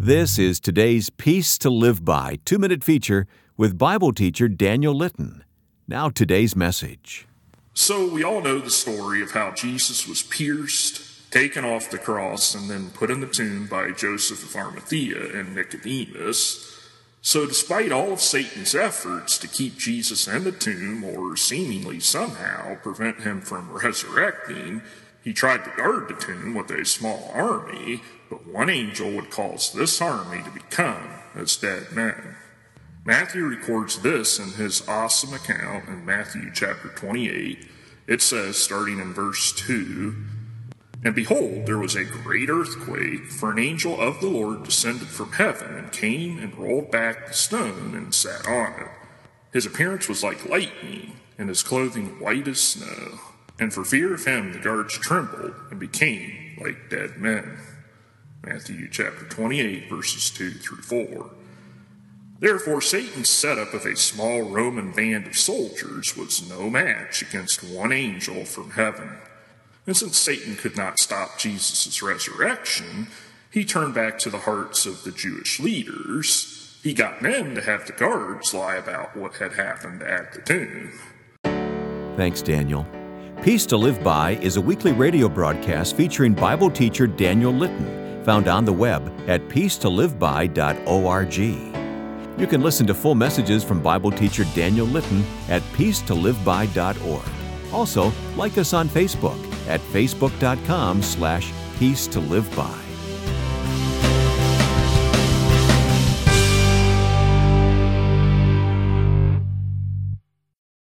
This is today's Peace to Live By 2-minute feature with Bible teacher Daniel Litton. Now today's message. So we all know the story of how Jesus was pierced, taken off the cross, and then put in the tomb by Joseph of Arimathea and Nicodemus. So despite all of Satan's efforts to keep Jesus in the tomb or seemingly somehow prevent him from resurrecting, he tried to guard the tomb with a small army, but one angel would cause this army to become as dead men. Matthew records this in his awesome account in Matthew chapter 28. It says, starting in verse 2, "And behold, there was a great earthquake, for an angel of the Lord descended from heaven and came and rolled back the stone and sat on it. His appearance was like lightning, and his clothing white as snow. And for fear of him, the guards trembled and became like dead men." Matthew chapter 28, verses 2 through 4. Therefore, Satan's setup of a small Roman band of soldiers was no match against one angel from heaven. And since Satan could not stop Jesus' resurrection, he turned back to the hearts of the Jewish leaders. He got men to have the guards lie about what had happened at the tomb. Thanks, Daniel. Peace to Live By is a weekly radio broadcast featuring Bible teacher Daniel Litton, found on the web at peacetoliveby.org. You can listen to full messages from Bible teacher Daniel Litton at peacetoliveby.org. Also, like us on Facebook at facebook.com/peacetoliveby.